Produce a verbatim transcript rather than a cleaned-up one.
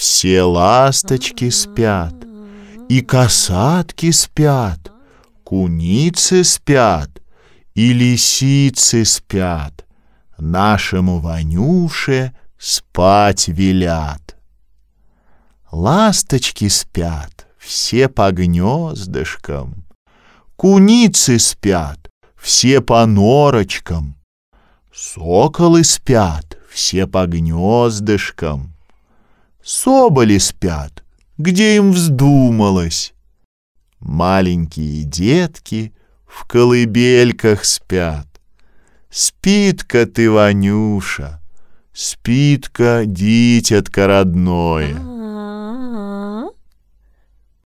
все ласточки спят, и косатки спят, куницы спят, и лисицы спят, нашему Ванюше спать велят. Ласточки спят, все по гнездышкам, куницы спят, все по норочкам, соколы спят, все по гнездышкам, соболи спят, где им вздумалось. Маленькие детки в колыбельках спят. Спит-ка ты, Ванюша, спит-ка, дитятко родное.